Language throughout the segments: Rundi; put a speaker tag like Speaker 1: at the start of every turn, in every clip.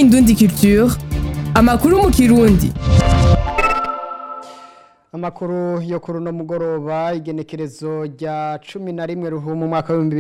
Speaker 1: Indundi Culture, amakuru mu Kirundi.
Speaker 2: Amakuru yo kuri no mugoroba igenekerezo rya 11 ruhumu mwaka wa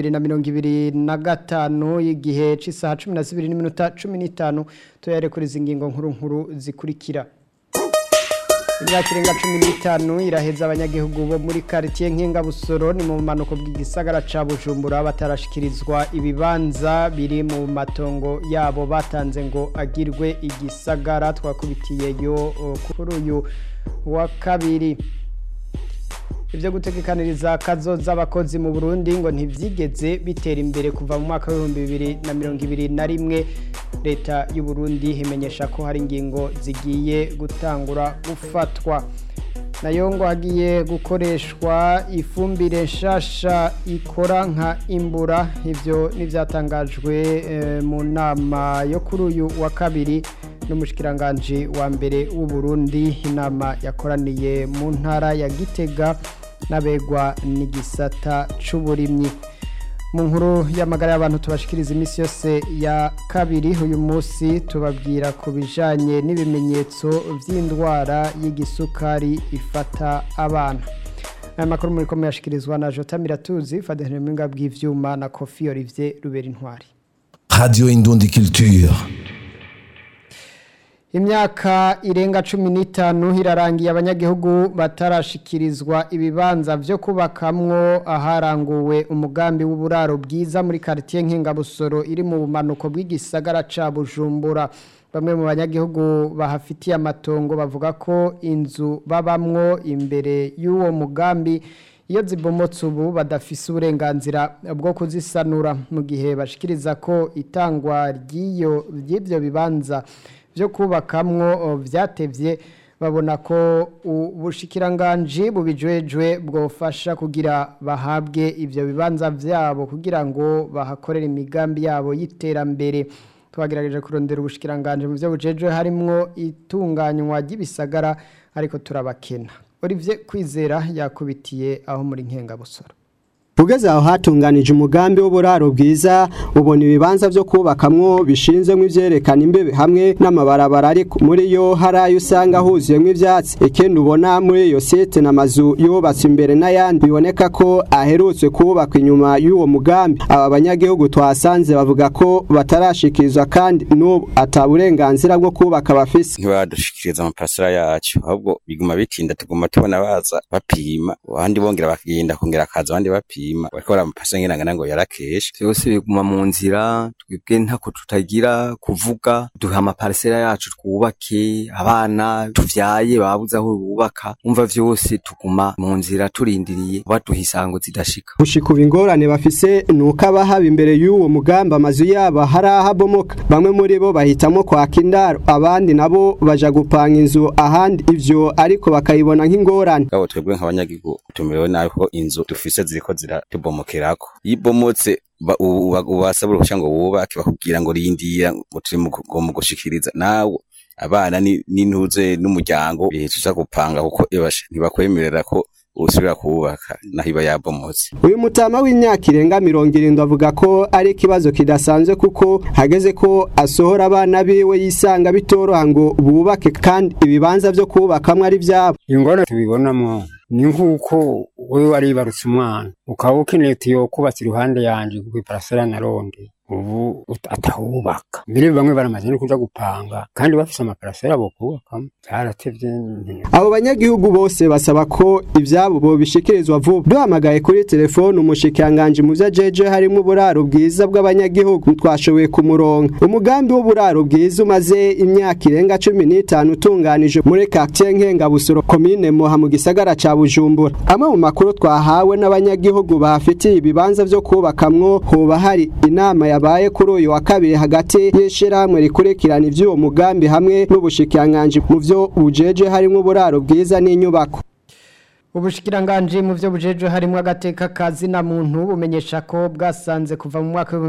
Speaker 2: 2025 y'igihe c'isaha 12:15 tuyarekuriza ingingo nkuru zikurikira. Imyaka irenga 15 iraheza abanyagihugu bo muri quartier Nkengabusoro ni mu manuko bw'igisagara ca Bujumbura batarashikirizwa ibibanza biri mu matongo yabo batanze ngo agirwe igisagara twakubitiye yo kuri uyu wa kabiri. Ivyo gutegekaniriza kazoza abakozi mu Burundi ngo ntivyigeze bitera imbere kuva mu mwaka wa 2021. Leta y'u Burundi imenyesha ko hari ingingo zigiye gutangura gufatwa. Nayo ngo hagiye gukoreshwa ifumbire nshasha ikora nka imbura. Ivyo nivyatangajwe mu nama yo kuri uyu wa kabiri n'umushikiranganje wa mbere w'u Burundi. Inama yakoraniye mu ntara ya Gitega nabegwa n'igisata c'uburimyi. Mu nkuru y'amagara y'abantu tubashikiriza imisi yose ya kabiri uyu munsi tubabwira ku bijanye n'ibimenyetso vy'indwara y'igisukari ifata abana. Aya makuru muri komeye yashikirizwa na Jota Miratuzi, Fadhene Mwinga bw'ivyuma na Kofi Olivier Ruberintwari.
Speaker 3: Radio Indundi Culture.
Speaker 2: Imyaka irenga 15 irarangiye abanyagihugu batarashikirizwa ibibanza vyo kubakamwo aharanguwe umugambi w'uburaro bwiza muri quartier Nkengabusoro iri mu bumanuko bw'igisagara ca Bujumbura. Bamwe mu banyagihugu bahafitiye amatongo bavuga ko inzu babamwo imbere y'uwo mugambi iyo zibomotse ubu badafise uburenganzira bwo kuzisanura, mu gihe bashikiriza ko itangwa ry'ivyo bibanza vyo kubakamwo vyatevye. Babona ko ubushikiranganje bubijejwe bwofasha kugira bahabwe ivyo bibanza vyabo kugira ngo bahakorere imigambi yabo y'iterambere. Twagerageje kurondera ubushikiranganje mu vyo bujejwe harimwo itunganywa ry'ibisagara ariko turabakena. Olivier Kwizera yakubitiye aho muri Nkengabusoro.
Speaker 4: Ugeze aho hatunganije umugambi w'uburaro bwiza ubona ibibanza vyo kubakamwo bishinzemwe ivyerekana imbebe hamwe n'amabarabara ariko muri yo harayo usanga huzuyemwo ivyatsi. Ikindi ubona muri iyo site n'amazu yubatse imbere n'ayandi biboneka ko aherutswe kubaka inyuma y'uwo mugambi. Aba banyagihugu twasanze bavuga ko batarashikirizwa kandi n'ubu ataburenganzira bwo kubaka bafise.
Speaker 5: Ntibadushikiriza amaparasera yacu ahubwo biguma bitinda tuguma tubona baza bapima abandi bongera bakagenda kongera akaza abandi bapima bakora amapasa ngirangana ngo yarakeshe cyose biguma mu nzira twebwe ntako tutagira kuvuga duha amaparcela yacu twubake abana tuvyaye babuza aho bubaka umva vyose tuguma mu nzira turindiriye baduhisango zidashika
Speaker 4: gushika ubingorane bafise nuko abahaba imbere y'uwo mugamba amazu yabo harahabomoka bamwe muri bo bahitamo kwaka indaro abandi nabo baja gupanga inzu ahandi ivyo ariko bakayibona nk'ingorane
Speaker 5: abo twebwe nk'abanyagihugu tumerewe nayo ko inzu dufise ziriko tubomokerako ibomotse ubasabura kugira ngo wubake bakubwira ngo rindira ngo turi mu gushikiriza nawe abana n'intuze n'umuryango tuza gupanga kuko ntibakwemerera ko usubira kubaka nahiba yabomotse.
Speaker 4: Uyu mutama w'imyaka irenga 70 avuga ko ari ikibazo kidasanzwe kuko hageze ko asohora abana biwe yisanga bitoroha ngo bubake kandi ibibanza vyo kubakamwe ari vyabo.
Speaker 6: Ingorane tubibonamo ni nkuko wewe waribarutse umwana ukaba ukeneye tiyo kubatse iruhande yanje ku parcela na ronde ubu atahubaka mbere bamwe baramaze no kuja gupanga kandi bafise amaparcela bo kubaka cyaratevye.
Speaker 4: Abo banyagihugu bose basaba ko ivyabo bo bishikirizwa vuba. Duhamagaye kuri telefone umushikiranganje mu vyajeje harimo uburaro bwiza bw'abanyagihugu twashoboye kumuronka. Umugambi w'uburaro bwiza umaze imyaka irenga 15 utunganije muri quartier Nkengabusoro commune Moha mu gisagara ca Bujumbura. Amwe mu makuru twahawe n'abanyagihugu bahafitiye ibibanza vyo kubakamwo hoba hari inama yabaye kuri uyu wa kabiri hagati y'ishiramwe rikurikirana ivy'uwo mugambi hamwe n'ubushikiranganje mu vyo bujeje harimo uburaro bwiza n'inyubako.
Speaker 2: Ubushikiranganje mu vyo bujeje harimo agateka kazi na muntu bumenyesha ko bwasanze kuva mu mwaka wa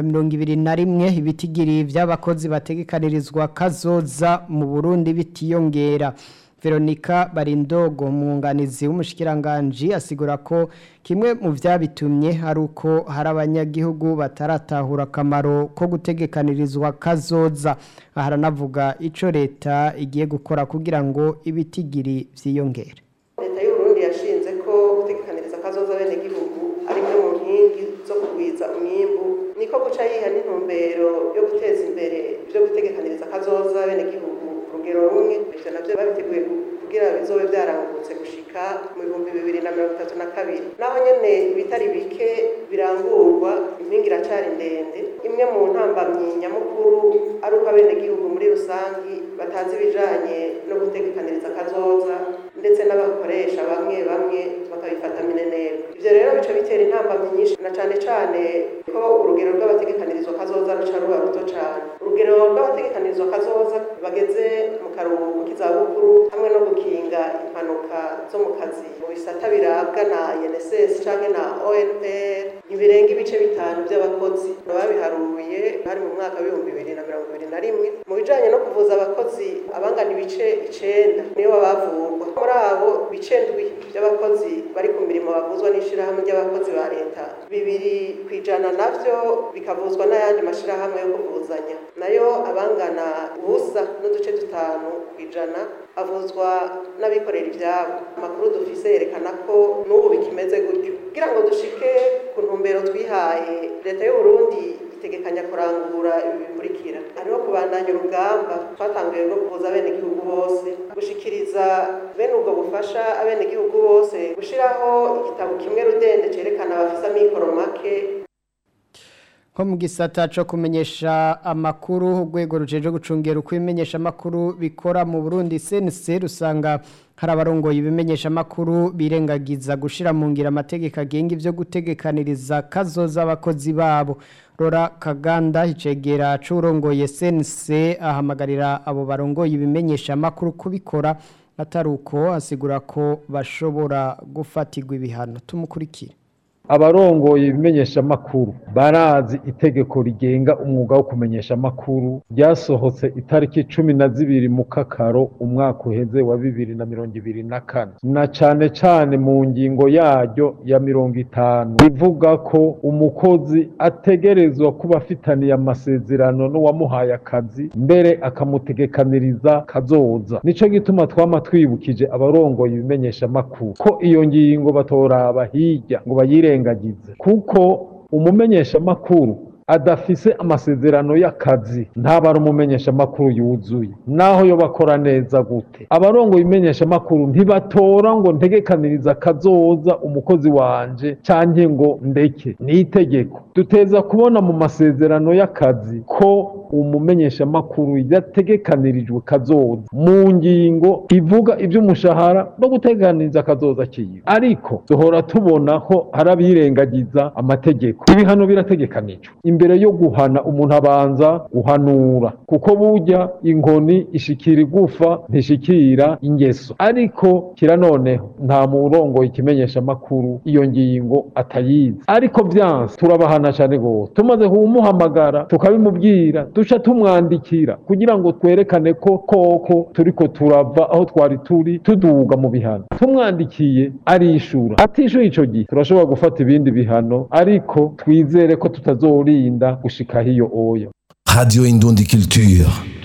Speaker 2: 2021 ibitigiri vy'abakozi bategekanirizwa kazoza mu Burundi bitiyongera. Veronica Barindogo umwunganizi w'umushikiranganje asigura ko kimwe mu vyabitumye hari uko hari abanyagihugu bataratahura akamaro ko gutegekanirizwa kazoza aharanavuga ico leta igiye gukora kugira ngo ibitigiri vyiyongere.
Speaker 7: Leta y'u Burundi yashinze ko gutegekaniriza kazoza bene gihugu ari mu nkingi zo kugwiza umwimbu niko guca yiha n'intumbero yo guteza imbere byo gutegekaniriza kazoza bene gihugu urugero rumwe ivyo navyo babiteguye kugira bizobe byarangutse gushika mu 2032 naho nyene ibitari bike birangurwa impingi iracari ndende imwe mu ntambamyi nyamukuru ari uko abene gihugu muri rusangi batazi bijanye no gutegekaniriza kazoza ndetse n'abakoresha bamwe bakabifata minenero ivyo rero bice bitera intambamyi nyinshi na cane ko urugero rw'abategekanirizwa kazoza ruca ruba ruto cane urugero rw'abategekanirizwa kazoza bageze mu karuhuko k'izabukuru hamwe no gukinga impanuka zo mu kazi mu bisata birabwa na INSS canke na ONPR ntibirenga ibice 5 by'abakozi babiharuye hari mu mwaka wa 2021 mu bijanye no kuvuza abakozi abangana ibice 9 niyo bavurwa muri abo bice 7 by'abakozi bari ku mirimo bavuzwa n'ishirahamwe ry'abakozi ba leta 2% navyo bikavuzwa n'ayandi mashirahamwe yo kuvuzanya nayo abangana ubusa n'uduce 5% avuzwa n'abikorera ivyabo amakuru dufise yerekana ko n'ubu bikimeze gutyo kugira ngo dushike ku ntumbero twihaye leta y'u Burundi itegekanya kurangura ibikurikira hariho kubandanya urugamba twatanguye rwo kuvuza abene gihugu bose gushikiriza bene ubwo bufasha abene gihugu bose gushiraho igitabo kimwe rudende cerekana abafisa mikoro make
Speaker 2: ko mu gisata cyo kumenyesha amakuru urwego rujeje gucungera uko imenyesha amakuru bikora mu Burundi CNC rusanga hari abarongoye ibimenyesha amakuru birengagiza gushira mu ngira amategeko agenga ivyo gutegekaniriza kazoza abakozi babo Rora Kaganda icegera c'urongoye CNC ahamagarira abo barongoye ibimenyesha amakuru kubikora ataruko asigura ko bashobora gufatirwa ibihano tumukurikira
Speaker 8: abarongoye ibimenyesha makuru barazi itegeko rigenga umwuga wo kumenyesha makuru ryasohotse itariki 12 mu kakaro umwaka uheze wa 2024 na cane mu ngingo yaryo ya 50 bivuga ko umukozi ategerezwa kuba afitaniye amasezerano n'uwamuhaye akazi mbere akamutegekaniriza kazoza nico gituma twama twibukije abarongoye ibimenyesha makuru ko iyo ngingo batoraba hirya ngo bayire kuko umumenyesha makuru adafise amasezerano y'akazi ntaba ari umumenyesha makuru yuzuye naho yo bakora neza gute abarongo bimenyesha makuru ntibatora ngo ntegekaniriza kazoza umukozi wanje canke ngo ndeke ni itegeko duteza kubona mu masezerano y'akazi ko umumenyesha makuru yategekanirijwe kazoza mu ngingo ivuga ivy'umushahara no guteganiriza kazoza kiyi ariko duhora tubona ko harabirengagiza amategeko ibihano birategekanijwe imbere yo guhana umuntu abanza guhanura kuko burya inkoni ishikira igufa ntishikira ingeso ariko kiranoneho nta murongo ikimenyesha makuru iyo ngingo atayizi ariko byanse turabahana cyane gose tumaze kumuhamagara tukabimubwira duca tumwandikira kugira ngo twerekane ko koko turiko turava aho twari turi tuduga mu bihano tumwandikiye arishura atishuye ico gihe turashobora gufata ibindi bihano ariko twizere ko tutazorinda gushika hiyo oya
Speaker 3: Radio Indundi Culture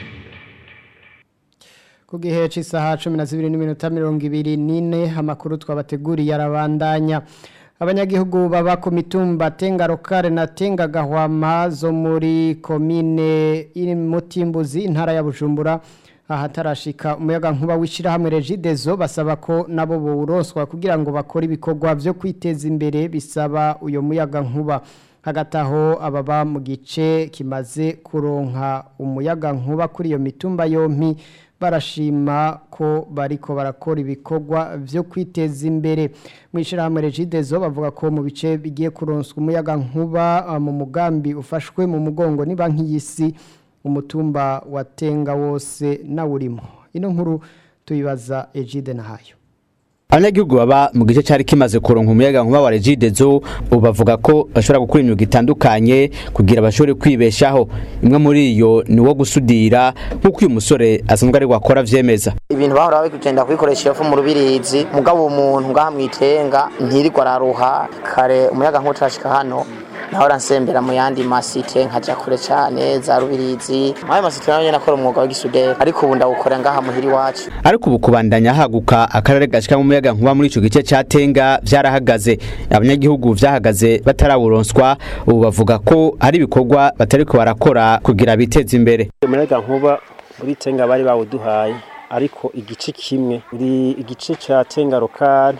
Speaker 2: Kugihe c'isaha 12:24 amakuru twabateguriye arabandanya abanyagihugu baba ku mitumba Tengarokare na Tengagahwama zo muri komine iri Mutimbuzi intara ya Bujumbura ahatarashika umuyaga nkuba wishira hamwe Regideso basaba ko nabo boroswa kugira ngo bakore ibikorwa byo kwiteza imbere bisaba uyo muyaga nkuba hagataho ababa mu gice kimaze kuronka umuyaga nkuba kuri iyo mitumba yompi barashima ko bariko barakora ibikorwa byo kwiteza imbere mwishirahamwe Regideso bavuga ko mu bice bigiye kuronswa umuyaga nkuba mu mugambi ufashwe mu mugongo ni banki y'isi umutumba watenga wose na urimo ino nkuru tuyibaza Egide Nahayo
Speaker 9: abanyagihugu baba mu gice cyari kimaze kuronka umuyaga nkuba wa Regideso bavuga ko bashobora gukora imyuga itandukanye kugira bashobore kwibeshaho. Imwe muri iyo ni wo gusudira nk'uko uyu musore asanzwe ari wakora vyemeza.
Speaker 10: Ibintu bahora bakugenda kwikoresha ifu mu rubirizi mugabo umuntu ngahamwitenga ntirirwa araruha kare umuyaga nkuba turashika hano nahora nsembera mu yandi masite nkaja kure cyane za rubirizi maye masite nayo nakora umwuga wa gisuderi ariko ubu ndawukora ngaha muhiri wacu.
Speaker 9: Ariko ubu kubandanya haguka akarere gashika mu muyaga nkuba muri ico gice cyatenga vyarahagaze. Abanyagihugu vyahagaze batarawuronswa ubu bavuga ko hari ibikorwa batariko barakora kugira biteze imbere.
Speaker 11: Umuyaga nkuba muri tenga bari bawuduhaye ariko igice kimwe uri igice cyatenga lokal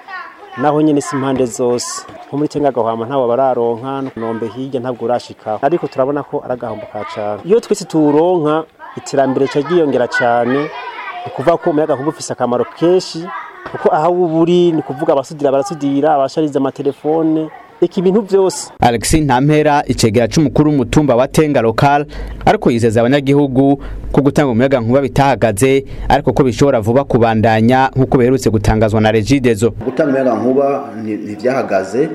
Speaker 11: naho nyene simpande zose nko muri tenga gahwama ntawo bararonka nombe hirya ntabwo urashika ariko turabona ko aragahombo ka cyane. Iyo twese turonka iterambere cyagiyongera cyane ukuva ko umuyaga nkuba ufise akamaro keshi kuko aho uburi ni kuvuga abasudira barasudira abashariza amatelefone iki bintu byose.
Speaker 9: Alexis Ntampera icegera c'umukuru w'umutumba wa Tenga Local ariko yizeza abanyagihugu ko gutanga umuyaga nkuba bitahagaze ariko ko bishobora vuba kubandanya nkuko beherutse gutangazwa na Regideso.
Speaker 12: Gutanga umuyaga nkuba ntivyahagaze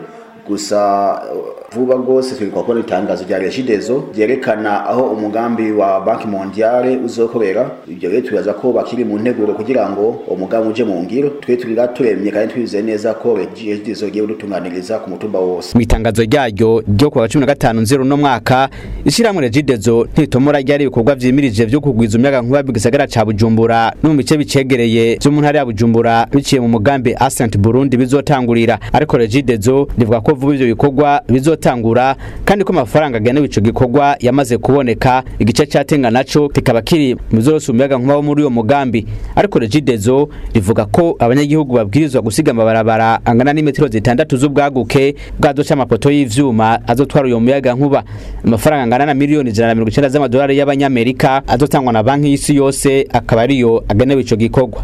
Speaker 12: gusa vuba gose turi kwakora itangazo rya Regideso ryerekana aho umugambi wa Banki Mondiale uzokorera. Ibyo rero tuyaza ko bakiri mu nteguro kugira ngo umugambi uje mu ngiro twe turira turemye kandi twize neza ko Regideso giye gutunganiriza ku mutumba wose.
Speaker 9: Mu itangazo ryayo ryo kwa 15/0 no mwaka ishiramwe Regideso ntitomora ryari ibikorwa vyimirije byo kugwiza umuyaga nkuba bigisagara ca Bujumbura no mu bice bicegereye byo mu ntara ya Bujumbura biciye mu mugambi Ascent Burundi bizotangurira ariko Regideso rivuga ko vuba ivyo bikorwa bizotangura kandi ko amafaranga agenewe ico gikorwa yamaze kuboneka. Igice cyatenga naco kikaba kiri mu zorose umuyaga nkuba muri uyo mugambi ariko Regideso rivuga ko abanyagihugu babwirizwa gusiga amabarabara angana n'imetero 6 z'ubwaguke bwazo c'amapoto y'ivyuma azotwara uyo muyaga nkuba. Amafaranga angana na miliyoni 190 z'amadolari y'abanyamerika azotangwa na banki y'isi yose akaba ariyo agenewe ico gikorwa.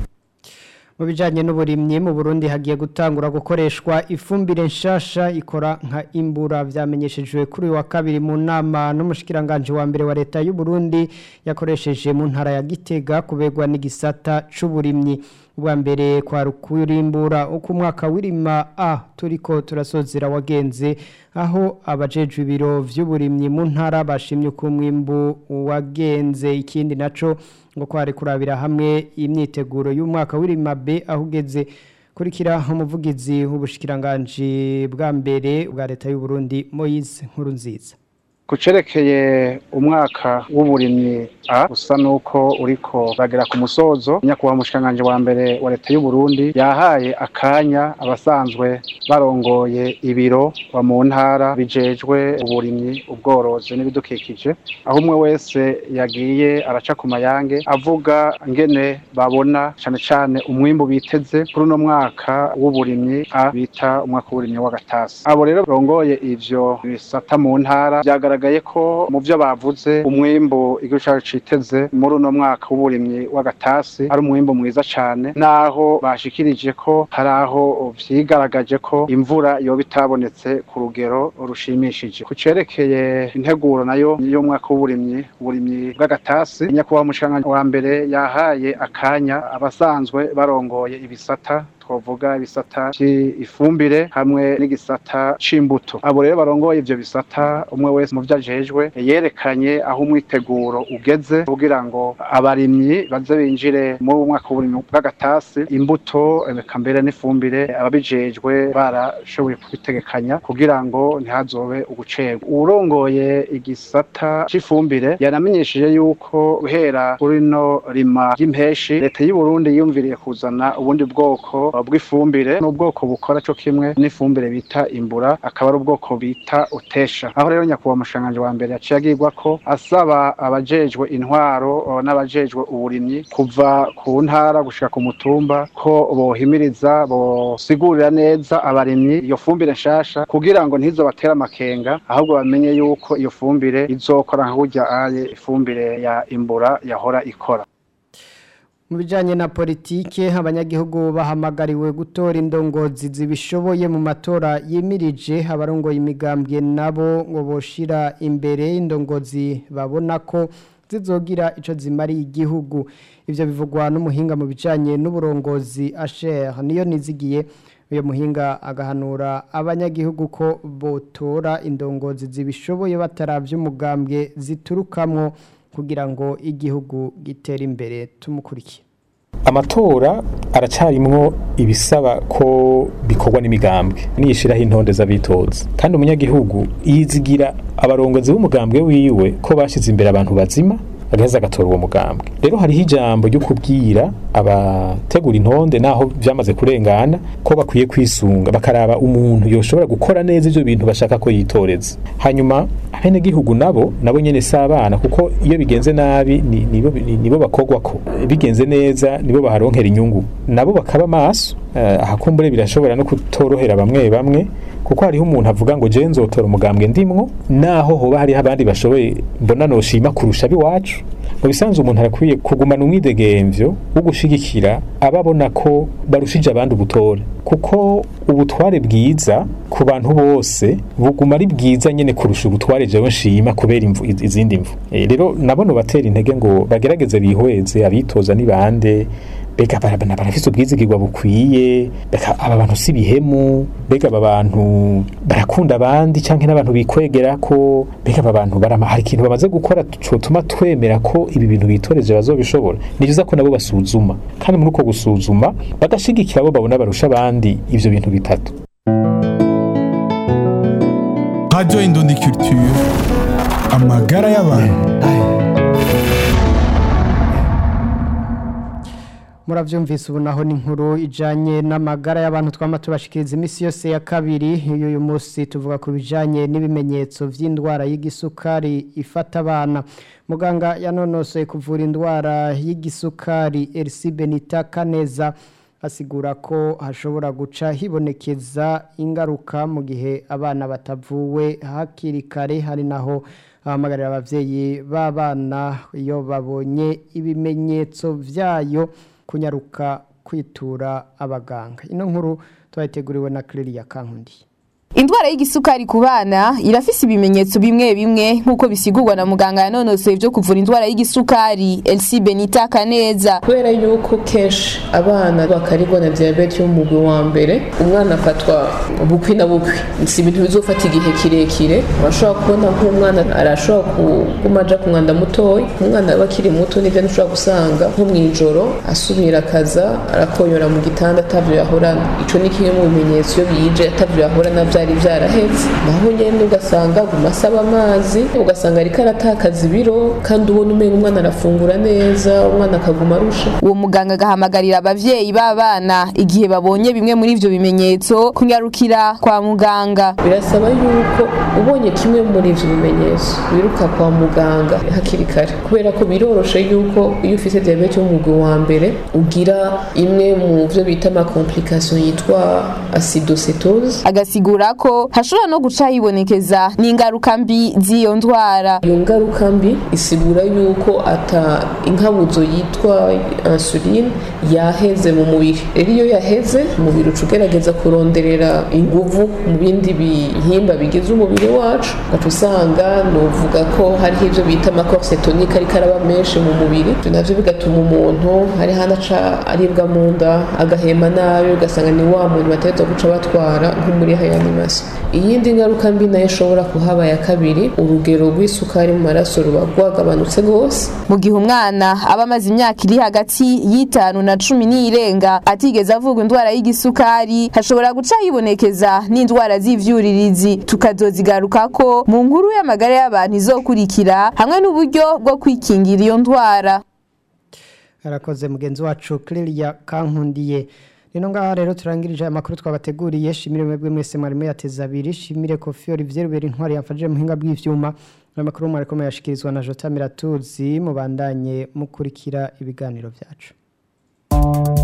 Speaker 2: Mu bijanye n'uburimyi mu Burundi hagiye gutangura gukoreshwa ifumbire nshasha ikora nka imbura vyamenyeshejwe kuri wa kabiri mu nama n'umushikiranganje wa mbere wa leta y'u Burundi yakoresheje mu ntara ya Gitega kubegwa n'igisata c'uburimyi. Ubwa mbere kwa rukurimbura uko umwaka wirima turiko turasozera wagenze aho abajejwe ibiro vy'uburimyi mu ntara bashimye ku mwimbu wagenze. Ikindi naco ngo kwari kurabira hamwe imyiteguro y'umwaka wirima B ahugeze kurikira umuvugizi w'ubushikiranganje bwa mbere bwa leta y'u Burundi Moise Nkurunziza.
Speaker 13: Kucerekeye umwaka w'uburimyi usa nuko uriko bagera ku musozo. Nyakubahwa umushikiranganje wa mbere wa leta y'u Burundi yahaye akanya abasanzwe barongoye ibiro mu ntara bijejwe uburimyi ubworozi n'ibidukikije aho umwe wese yagiye araca ku mayange avuga ngene babona cyane cyane umwimbu biteze kuri no mwaka w'uburimyi bita umwaka w'uburimyi w'agatasi. Abo rero barongoye ivyo bisata mu ntara byagaragaye ko mu byo bavuze umwimbu igihugu citeze muri uno mwaka w'uburimyi w'agatasi ari umwimbu mwiza cyane naho bashikirije ko hari aho vyigaragaje ko imvura yoba itabonetse ku rugero rushimishije. Kucerekeye integuro nayo y'umwaka w'uburimyi bw'agatasi nyakubahwa umushikiranganje wa mbere yahaye akanya abasanzwe barongoye ibisata twovuga ibisata cy'ifumbire hamwe n'igisata c'imbuto. Abo rero barongoye ivyo bisata umwe wese mu vyajejwe yerekanye aho umwiteguro ugeze kugira ngo abarimyi baze binjire mu mwaka w'uburimyi bw'agatasi. Imbuto mbere n'ifumbire ababijejwe barashoboye kubitegekanya kugira ngo ntihazobe ugucerwa. Urongoye igisata c'ifumbire yanamenyesheje yuko uhera kuri no rima ry'impeshi leta y'u Burundi yumviriye kuzana ubundi bwoko bw'ifumbire n'ubwoko bukora cyo kimwe n'ifumbire bita imbura akaba ari ubwoko bita utesha. Aho rero nyakubahwa umushikiranganje wa mbere yaciye agirwa ko asaba abajejwe intwaro n'abajejwe uburimyi kuva ku ntara gushika ku mutumba ko bohimiriza bosigurira neza abarimyi iyo fumbire nshasha kugira ngo ntizo batera amakenga ahubwo bamenye yuko iyo fumbire izokora nka burya ifumbire ya imbura yahora ikora.
Speaker 2: Mu bijanye na politike abanyagihugu bahamagariwe gutora indongozi zibishoboye mu matora yimirije. Abarongoye imigambwe nabo ngo boshira imbere indongozi babona ko zizogira ico zimariye igihugu. Ivyo bivugwa n'umuhinga mu bijanye n'uburongozi Asher niyo nizigiye. Uyo muhinga agahanura abanyagihugu ko botora indongozi zibishoboye bataravye umugambwe ziturukamwo kugira ngo igihugu gitere imbere. Tumukurikiye.
Speaker 14: Amatora aracarimwo ibisaba ko bikorwa n'imigambwe niyishiraho intonde z'abitoza kandi umunyagihugu yizigira abarongozi b'umugambwe wiwe ko bashize imbere abantu bazima agaheza agatora uwo mugambwe. Rero hariho ijambo ryo kubwira abategura intonde naho vyamaze kurengana ko bakwiye kwisunga bakaraba umuntu yoshobora gukora neza ivyo bintu bashaka ko yitoreza. Hanyuma abene gihugu nabo nyene sabana kuko iyo bigenze nabi nibo bakogwako, bigenze neza nibo baharonkera inyungu, nabo bakaba maso. Ahakumbure birashobora no kutorohera bamwe kuko hariho umuntu avuga ngo je nzotora umugambwe ndimwo naho hoba hari abandi bashoboye mbona noshima kurusha biwacu. Mu bisanzwe umuntu arakwiye kugumana umwidegemvyo wo gushigikira ababona ko barushije abandi ubutore, kuko ubutware bwiza ku bantu bose buguma ari bwiza nyene kurusha ubutware jewe nshima kubera izindi mvu. Rero nabone batera intege ngo bagerageze bihweze abitoza ni bande, bega barafise ubwizigirwa bukwiye, bega aba bantu si bihemu, bega aba bantu barakunda abandi canke n'abantu bikwegera ko, bega aba bantu hari ikintu bamaze gukora cotuma twemera ko ibi bintu bitoreje bazobishobora. Ni byiza ko nabo basuzuma kandi muri uko gusuzuma bagashigikira abo babona barusha abandi ivyo bintu bitatu.
Speaker 15: Radio Indundi Culture, amagara y'abantu.
Speaker 2: Muravyumvise ubu naho ni inkuru ijanye n'amagara y'abantu twama tubashikiriza imisi yose ya kabiri. Uyu munsi tuvuga ku bijanye n'ibimenyetso vy'indwara y'igisukari ifata abana. Muganga yanonosoye kuvura indwara y'igisukari Elsie Benita Kaneza asigura ko hashobora guca hibonekeza ingaruka mu gihe abana batavuwe hakiri kare. Hari naho ahamagarira abavyeyi b'abana iyo babonye ibimenyetso vyayo kunyaruka kwitura abaganga. Ino nkuru twayiteguriwe na Clelia Kankundi.
Speaker 16: Indwara y'igisukari ku bana irafise ibimenyetso bimwe nkuko bisigurwa na muganga yanonosoye byo kuvura indwara y'igisukari Elsie Benita Kaneza.
Speaker 17: Kubera yuko kenshi abana bakarigwa na diabete yo mu mugwi wa mbere, umwana afatwa bukwi na bukwi, si ibintu bizofata igihe kirekire. Urashobora kubona nk'umwana arashobora kumaja ku mwanda mutoyi, umwana bakiri muto n'ivyo ntushobora gusanga nko mwijoro asubira akaza arakonyora mu gitanda atavyo yahorana. Ico ni kimwe mu bimenyetso bije atavyo yahorana byari byarahetse. Naho nyene ugasanga gumasaba amazi, ugasanga ariko aratakaza ibiro kandi ubona umenga umwana arafungura neza, umwana akaguma arusha.
Speaker 16: Uwo muganga agahamagarira abavyeyi b'abana igihe babonye bimwe muri ivyo bimenyetso kunyarukira kwa muganga.
Speaker 17: Birasaba yuko ubonye kimwe muri ivyo bimenyetso wiruka kwa muganga hakiri kare, kubera ko biroroshe yuko iyo ufise diabete yo mu mugwi wa mbere ugira imwe mu byo bita ama complication yitwa acidocetose.
Speaker 16: Agasigura ko hashobora no guca hibonekeza n'ingaruka mbi z'iyo ndwara.
Speaker 17: Iyo ngaruka mbi isigura yuko ata inkabuzo yitwa insuline yaheze mu mubiri. Rero iyo yaheze umubiri ucugerageza kuronderera inguvu mu bindi bihimba bigize umubiri wacu, gatusanga novuga ko hari ivyo bita amacorse tonique ariko araba menshi mu mubiri. Navyo bigatuma umuntu hari hanaca aribwa mu nda, agahema nabi, ugasanga ni wa muntu bateza guca batwara nko muri reanimation. Iyindi ngaruka mbi nayo ishobora kuhaba ya kabiri, urugero rw'isukari mu maraso ruba rwagabanutse gose.
Speaker 16: Mu gihe umwana aba amaze imyaka iri hagati y'itanu na 10 n'irenga atigeze avuga indwara y'igisukari, hashobora guca hibonekeza n'indwara z'ivyuririzi. Tukazozigaruka ko mu nkuru y'amagara y'abantu izokurikira hamwe n'uburyo bwo kwikingira iyo ndwara.
Speaker 2: Arakoze mugenzi wacu Clelia Kankundiye. Nino ngaha rero turangirije amakuru twabateguriye. Shimire mwebwe mwese mwarimo yateza abiri. Shimire Kofi Olivier Rubera intwari yafashije muhinga bw'ivyuma. Amakuru mwariko yashikirizwa na Jota Miratuzi. Mubandanye mukurikira ibiganiro vyacu.